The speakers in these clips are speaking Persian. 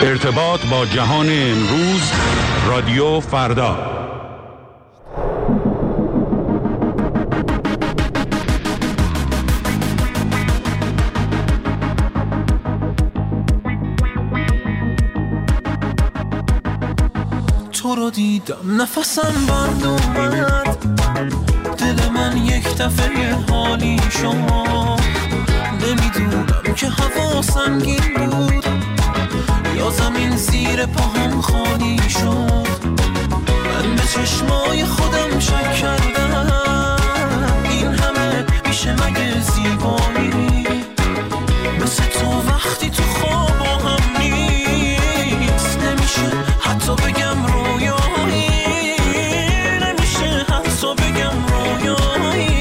ارتباط با جهان امروز، رادیو فردا. تو رو دیدم نفسم بند اومد، دل من یک دفعه حالی شما. نمیدونم که هوا سنگین بود یا زمین زیر پاهم خالی شد. من به چشمای خودم شک کردم، این همه میشه مگه زیبایی؟ مثل تو وقتی تو خواب هم نیست، نمیشه حتی بگم رویایی، نمیشه حتی بگم رویایی.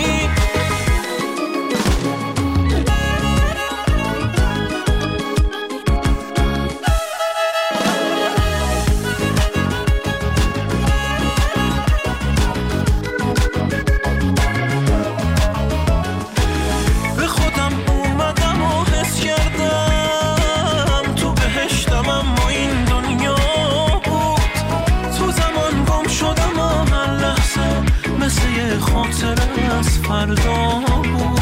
خاطر از فردا بود.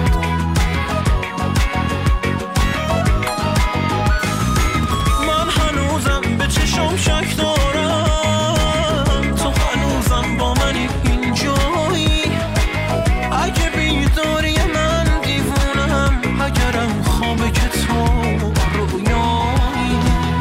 من هنوزم به چشم شک دارم، تو هنوزم با منی اینجایی. اگه بیداری من دیوونم، اگرم خوابه که تو رویایی.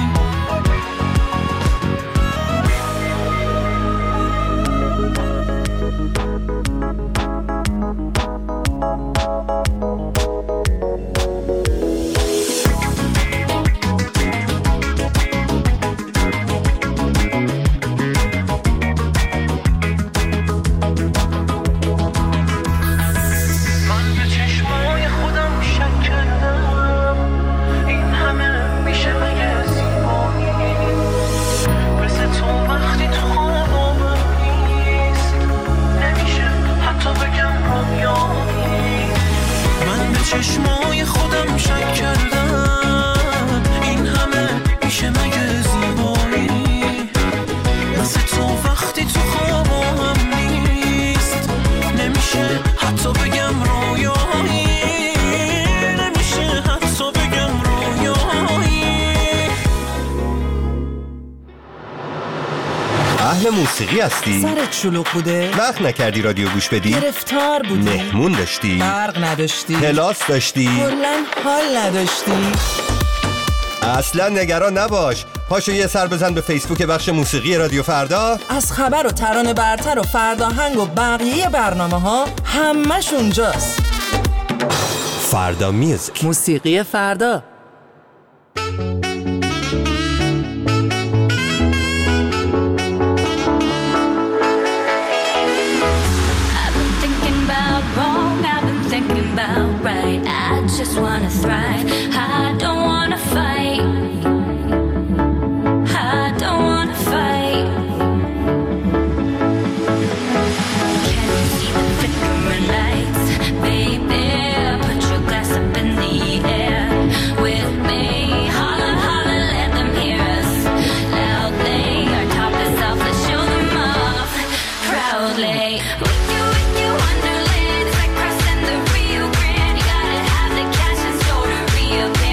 چشمای خودم شک کردم، این همه میشه مگه زیبایی؟ مثل تو وقتی تو خوابم نیست، نمیشه حتی بگم رویایی، نمیشه حتی بگم رویایی. اهل موسیقی هستی؟ سرت شلوغ بوده؟ وقت نکردی رادیو گوش بدی؟ گرفتار بودی؟ مهمون داشتی؟ برق نداشتی؟ کلاس داشتی؟ کلاً حال نداشتی؟ اصلا نگران نباش، پاشو یه سر بزن به فیسبوک بخش موسیقی رادیو فردا. از خبر و ترانه برتر و فرداهنگ و بقیه برنامه ها همش اونجاست. فردا میوزیک، موسیقی فردا. Right, I just wanna thrive. I don't wanna fight. I don't wanna fight. Can you see the flickering lights, baby? Put your glass up in the air with me. Holla, holla, let them hear us loudly. Our top is off, let's show them off proudly. With you, Wonderland. It's like crossing the Rio Grande. You gotta have the cash in store to reappear.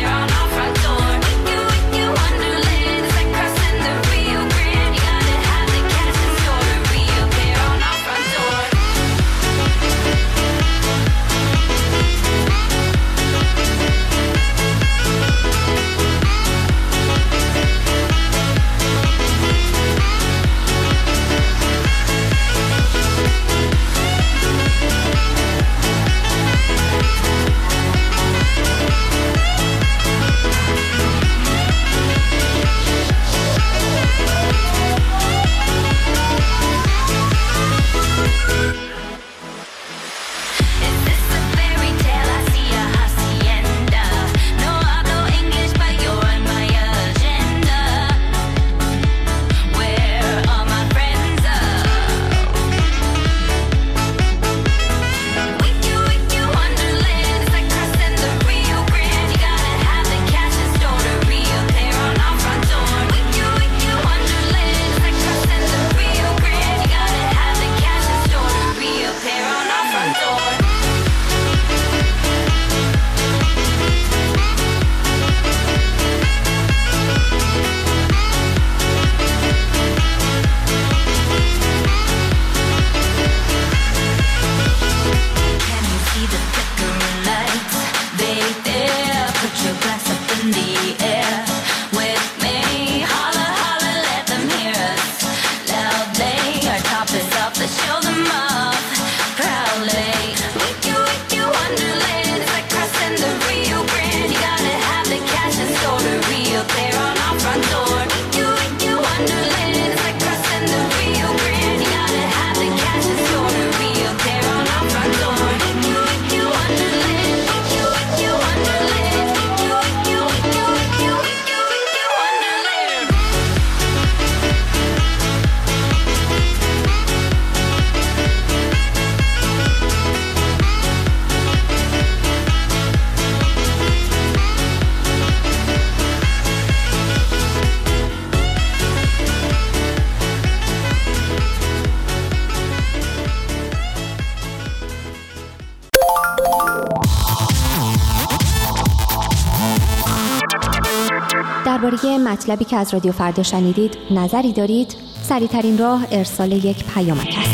درباره مطلبی که از رادیو فردا شنیدید نظری دارید؟ سریع‌ترین راه ارسال یک پیامک است.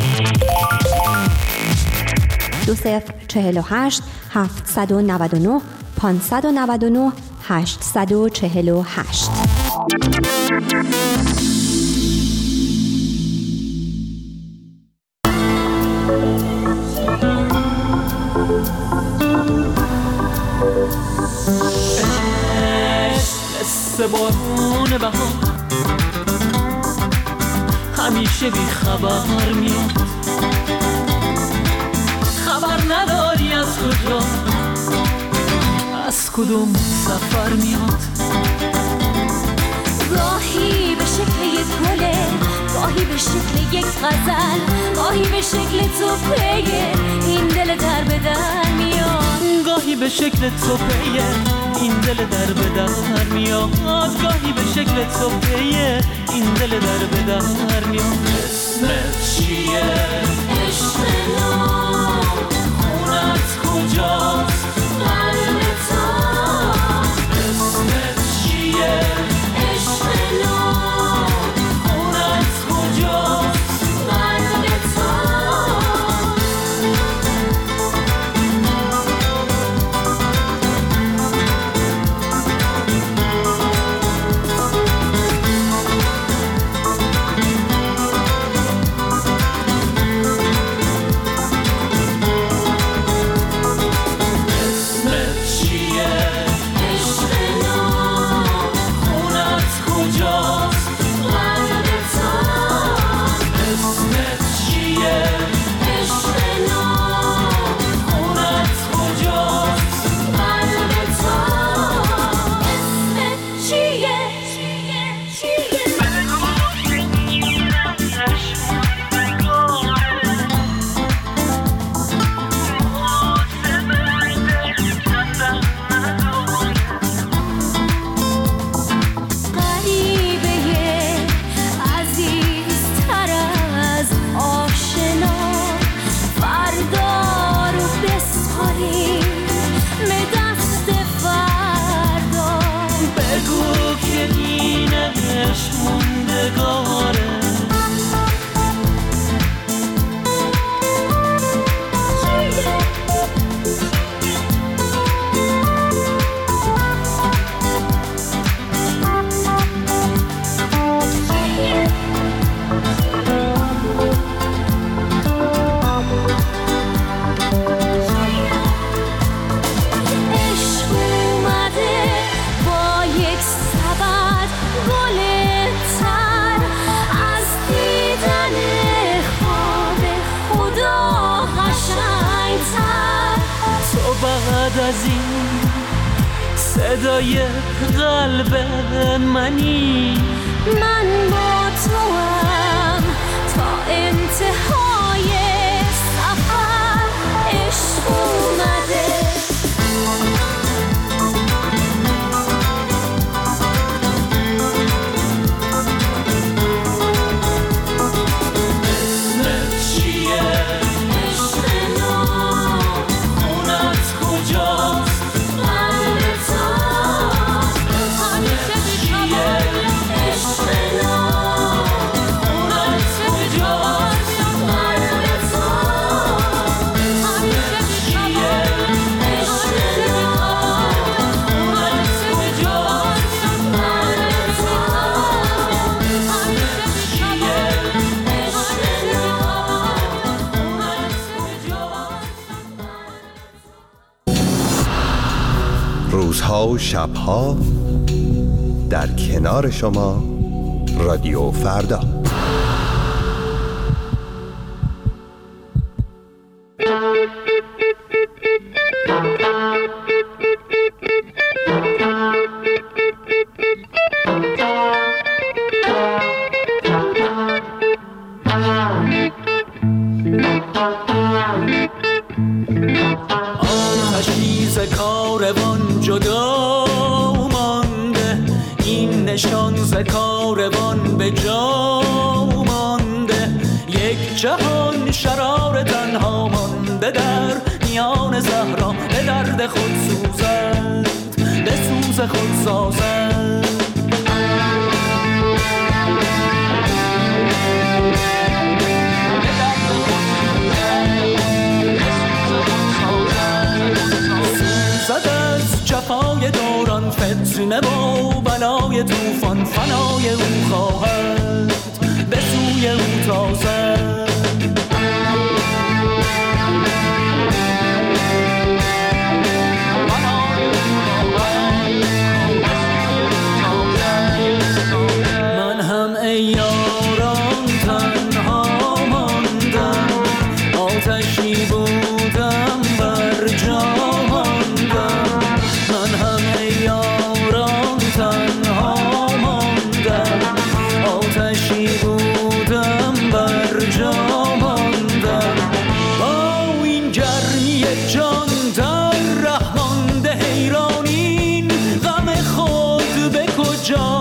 2048 799 599 848. بارون بهار همیشه بی خبر میاد، خبر نداری از کجا از کدوم سفر میاد. گاهی به شکل یک گله، گاهی به شکل یک غزل، گاهی به شکل توپه این دل در به در میاد. گاهی به شکل توپه این دل در به در میاد. گاهی به شکل توپه این دل در به در میاد. اسمت چیه؟ عشق نام خونت کجاست؟ قلب تو اسمت چیه؟ عشق نام خونت کجاست؟ قلب تو صدای قلب منی، من با تو هم تا انتهای سفر. عشق اومده روزها و شبها در کنار شما رادیو فردا. خود سوزد به سوز خود سازد. پای طوفان فنای او خواهد به سوی او تازد. من هم ای یاران تنها ماندم، آتشی بودم بر جا ماندم. من هم ای یاران تنها ماندم، آتشی بودم بر جا ماندم. با این گرمی جان در ره مانده حیرانین، غم خود به کجا